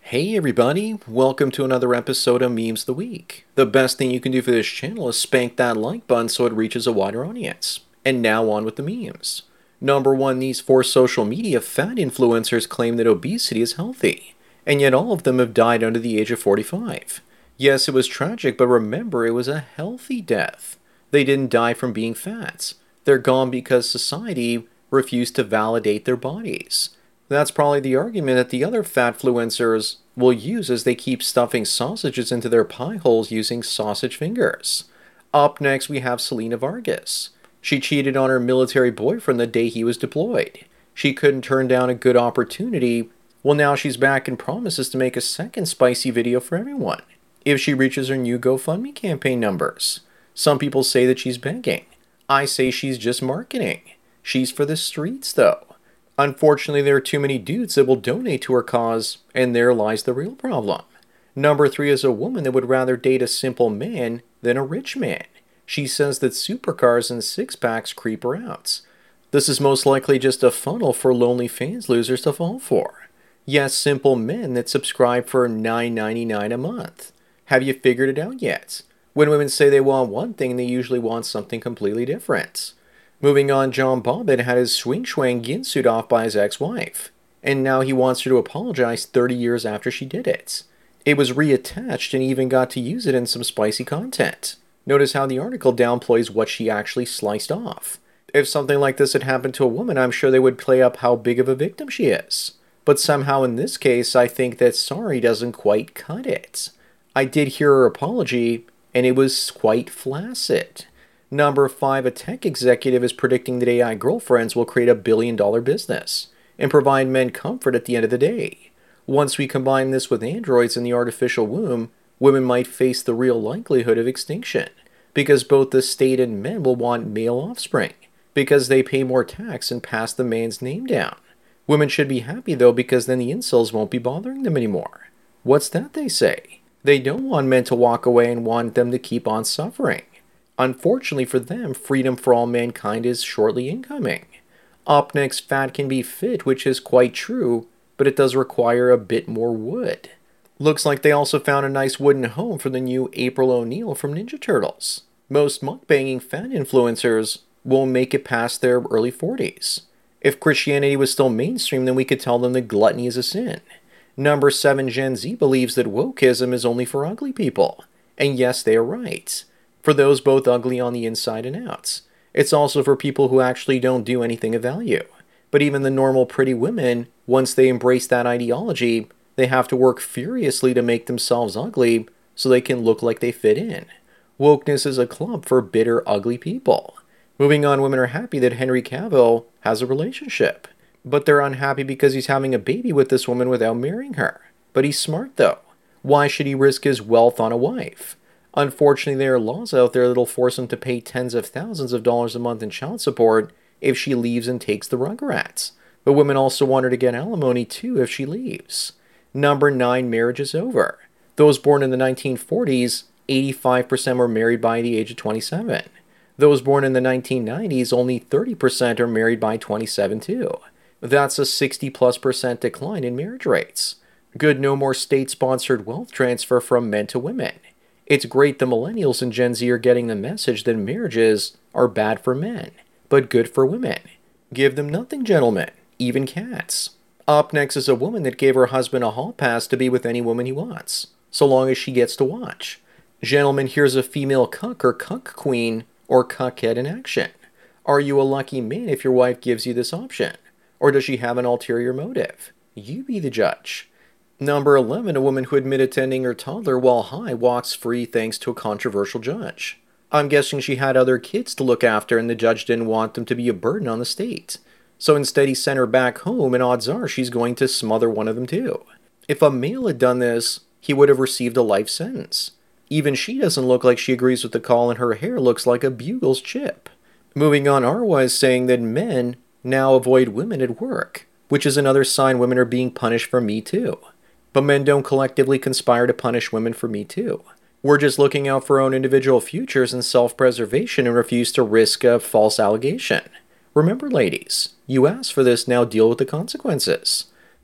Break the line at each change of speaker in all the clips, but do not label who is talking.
Hey everybody, welcome to another episode of Memes of the Week. The best thing you can do for this channel is spank that like button so it reaches a wider audience. And now on with the memes. Number one, these four social media fat influencers claim that obesity is healthy, and yet all of them have died under the age of 45. Yes, it was tragic, but remember, it was a healthy death. They didn't die from being fat. They're gone because society refused to validate their bodies. That's probably the argument that the other fatfluencers will use as they keep stuffing sausages into their pie holes using sausage fingers. Up next, we have Selena Vargas. She cheated on her military boyfriend the day he was deployed. She couldn't turn down a good opportunity. Well, now she's back and promises to make a second spicy video for everyone if she reaches her new GoFundMe campaign numbers. Some people say that she's begging. I say she's just marketing. She's for the streets, though. Unfortunately, there are too many dudes that will donate to her cause, and there lies the real problem. Number three is a woman that would rather date a simple man than a rich man. She says that supercars and six-packs creep her out. This is most likely just a funnel for lonely fans losers to fall for. Yes, simple men that subscribe for $9.99 a month. Have you figured it out yet? When women say they want one thing, they usually want something completely different. Moving on, John Bobbitt had his swing swang ginsuit off by his ex-wife, and now he wants her to apologize 30 years after she did it. It was reattached and he even got to use it in some spicy content. Notice how the article downplays what she actually sliced off. If something like this had happened to a woman, I'm sure they would play up how big of a victim she is. But somehow in this case, I think that sorry doesn't quite cut it. I did hear her apology, and it was quite flaccid. Number five, a tech executive is predicting that AI girlfriends will create $1 billion business and provide men comfort at the end of the day. Once we combine this with androids in the artificial womb, women might face the real likelihood of extinction, because both the state and men will want male offspring, because they pay more tax and pass the man's name down. Women should be happy though, because then the incels won't be bothering them anymore. What's that they say? They don't want men to walk away and want them to keep on suffering. Unfortunately for them, freedom for all mankind is shortly incoming. Up next, fat can be fit, which is quite true, but it does require a bit more wood. Looks like they also found a nice wooden home for the new April O'Neil from Ninja Turtles. Most mukbanging fat influencers won't make it past their early 40s. If Christianity was still mainstream, then we could tell them that gluttony is a sin. Number 7, Gen Z believes that wokeism is only for ugly people. And yes, they are right. For those both ugly on the inside and out. It's also for people who actually don't do anything of value. But even the normal pretty women, once they embrace that ideology, they have to work furiously to make themselves ugly so they can look like they fit in. Wokeness is a club for bitter, ugly people. Moving on, women are happy that Henry Cavill has a relationship. But they're unhappy because he's having a baby with this woman without marrying her. But he's smart though. Why should he risk his wealth on a wife? Unfortunately, there are laws out there that'll force him to pay tens of thousands of dollars a month in child support if she leaves and takes the Rugrats. But women also want her to get alimony too if she leaves. Number 9, marriage is over. Those born in the 1940s, 85% were married by the age of 27. Those born in the 1990s, only 30% are married by 27 too. That's a 60+% decline in marriage rates. Good, no more state-sponsored wealth transfer from men to women. It's great the millennials and Gen Z are getting the message that marriages are bad for men, but good for women. Give them nothing, gentlemen, even cats. Up next is a woman that gave her husband a hall pass to be with any woman he wants, so long as she gets to watch. Gentlemen, here's a female cuck or cuck queen or cuckhead in action. Are you a lucky man if your wife gives you this option? Or does she have an ulterior motive? You be the judge. Number 11, a woman who admitted to ending her toddler while high walks free thanks to a controversial judge. I'm guessing she had other kids to look after and the judge didn't want them to be a burden on the state. So instead he sent her back home, and odds are she's going to smother one of them too. If a male had done this, he would have received a life sentence. Even she doesn't look like she agrees with the call, and her hair looks like a bugle's chip. Moving on, Arwa is saying that men now avoid women at work, which is another sign women are being punished for Me Too. But men don't collectively conspire to punish women for Me Too. We're just looking out for our own individual futures and self-preservation and refuse to risk a false allegation. Remember, ladies, you asked for this, now deal with the consequences.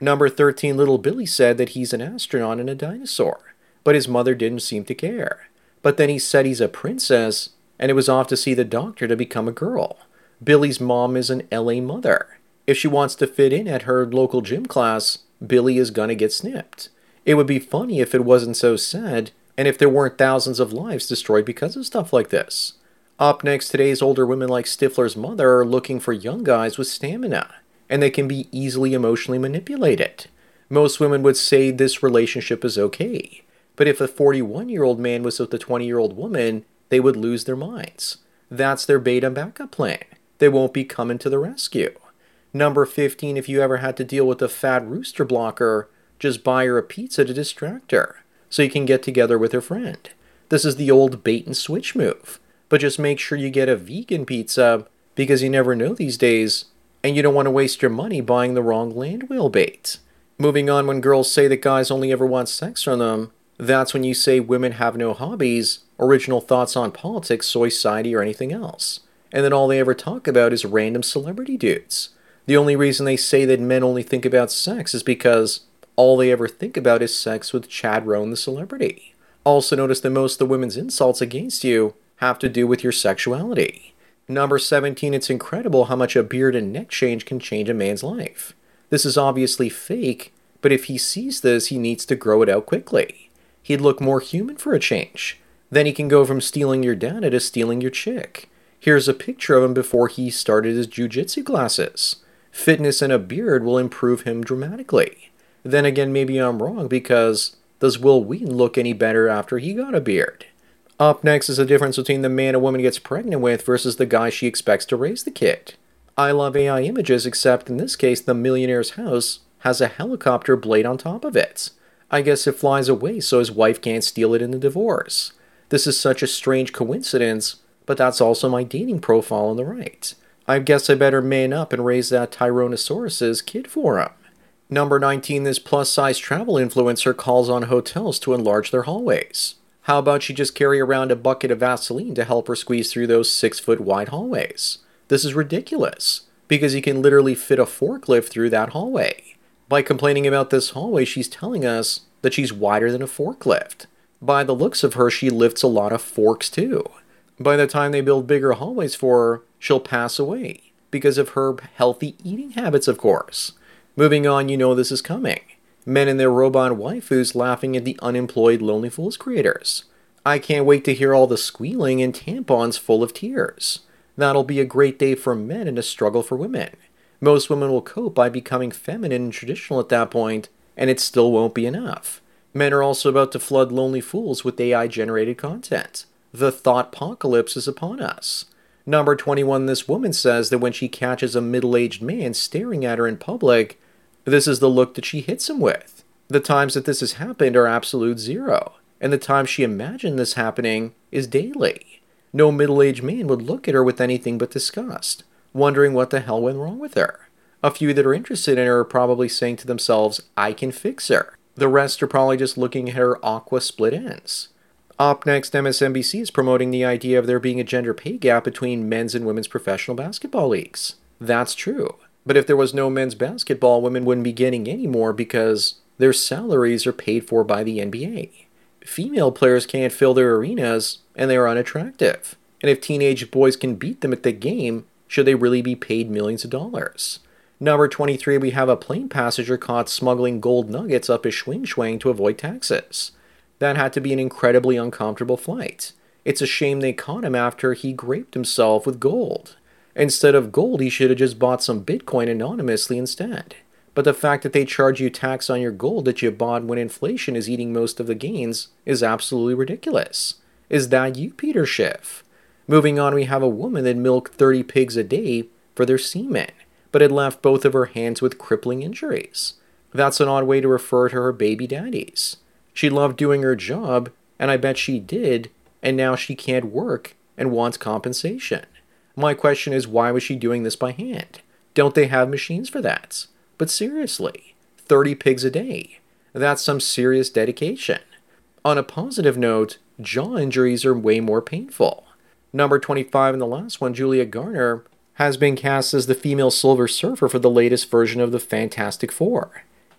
Number 13, little Billy said that he's an astronaut and a dinosaur, but his mother didn't seem to care. But then he said he's a princess, and it was off to see the doctor to become a girl. Billy's mom is an LA mother. If she wants to fit in at her local gym class, Billy is gonna get snipped. It would be funny if it wasn't so sad, and if there weren't thousands of lives destroyed because of stuff like this. Up next, today's older women like Stifler's mother are looking for young guys with stamina, and they can be easily emotionally manipulated. Most women would say this relationship is okay, but if a 41-year-old man was with a 20-year-old woman, they would lose their minds. That's their beta backup plan. They won't be coming to the rescue. Number 15, if you ever had to deal with a fat rooster blocker, just buy her a pizza to distract her, so you can get together with her friend. This is the old bait and switch move. But just make sure you get a vegan pizza, because you never know these days, and you don't want to waste your money buying the wrong land whale bait. Moving on, when girls say that guys only ever want sex from them, that's when you say women have no hobbies, original thoughts on politics, society, or anything else. And then all they ever talk about is random celebrity dudes. The only reason they say that men only think about sex is because all they ever think about is sex with Chad Rohn the celebrity. Also notice that most of the women's insults against you have to do with your sexuality. Number 17, it's incredible how much a beard and neck change can change a man's life. This is obviously fake, but if he sees this, he needs to grow it out quickly. He'd look more human for a change. Then he can go from stealing your data to stealing your chick. Here's a picture of him before he started his jiu-jitsu classes. Fitness and a beard will improve him dramatically. Then again, maybe I'm wrong, because does Will Wheaton look any better after he got a beard? Up next is the difference between the man a woman gets pregnant with versus the guy she expects to raise the kid. I love AI images, except in this case the millionaire's house has a helicopter blade on top of it. I guess it flies away so his wife can't steal it in the divorce. This is such a strange coincidence, but that's also my dating profile on the right. I guess I better man up and raise that Tyrannosaurus's kid for him. Number 19, this plus-size travel influencer calls on hotels to enlarge their hallways. How about she just carry around a bucket of Vaseline to help her squeeze through those 6-foot wide hallways? This is ridiculous, because you can literally fit a forklift through that hallway. By complaining about this hallway, she's telling us that she's wider than a forklift. By the looks of her, she lifts a lot of forks too. By the time they build bigger hallways for her, she'll pass away, because of her healthy eating habits, of course. Moving on, you know this is coming. Men and their robot waifus laughing at the unemployed Lonely Fools creators. I can't wait to hear all the squealing and tampons full of tears. That'll be a great day for men and a struggle for women. Most women will cope by becoming feminine and traditional at that point, and it still won't be enough. Men are also about to flood Lonely Fools with AI-generated content. The thought-pocalypse is upon us. Number 21, this woman says that when she catches a middle-aged man staring at her in public, this is the look that she hits him with. The times that this has happened are absolute zero, and the time she imagined this happening is daily. No middle-aged man would look at her with anything but disgust, wondering what the hell went wrong with her. A few that are interested in her are probably saying to themselves, I can fix her. The rest are probably just looking at her aqua split ends. Up next, MSNBC is promoting the idea of there being a gender pay gap between men's and women's professional basketball leagues. That's true. But if there was no men's basketball, women wouldn't be getting any more because their salaries are paid for by the NBA. Female players can't fill their arenas, and they are unattractive. And if teenage boys can beat them at the game, should they really be paid millions of dollars? Number 23, we have a plane passenger caught smuggling gold nuggets up his schwing to avoid taxes. That had to be an incredibly uncomfortable flight. It's a shame they caught him after he graped himself with gold. Instead of gold, he should have just bought some Bitcoin anonymously instead. But the fact that they charge you tax on your gold that you bought when inflation is eating most of the gains is absolutely ridiculous. Is that you, Peter Schiff? Moving on, we have a woman that milked 30 pigs a day for their semen, but had left both of her hands with crippling injuries. That's an odd way to refer to her baby daddies. She loved doing her job, and I bet she did, and now she can't work and wants compensation. My question is, why was she doing this by hand? Don't they have machines for that? But seriously, 30 pigs a day. That's some serious dedication. On a positive note, jaw injuries are way more painful. Number 25 and the last one, Julia Garner, has been cast as the female Silver Surfer for the latest version of the Fantastic Four.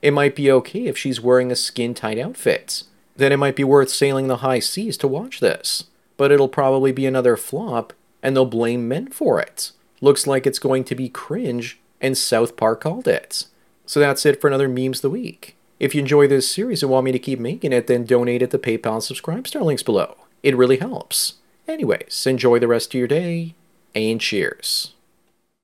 It might be okay if she's wearing a skin-tight outfit. Then it might be worth sailing the high seas to watch this. But it'll probably be another flop, and they'll blame men for it. Looks like it's going to be cringe, and South Park called it. So that's it for another Memes of the Week. If you enjoy this series and want me to keep making it, then donate at the PayPal and Subscribestar links below. It really helps. Anyways, enjoy the rest of your day, and cheers.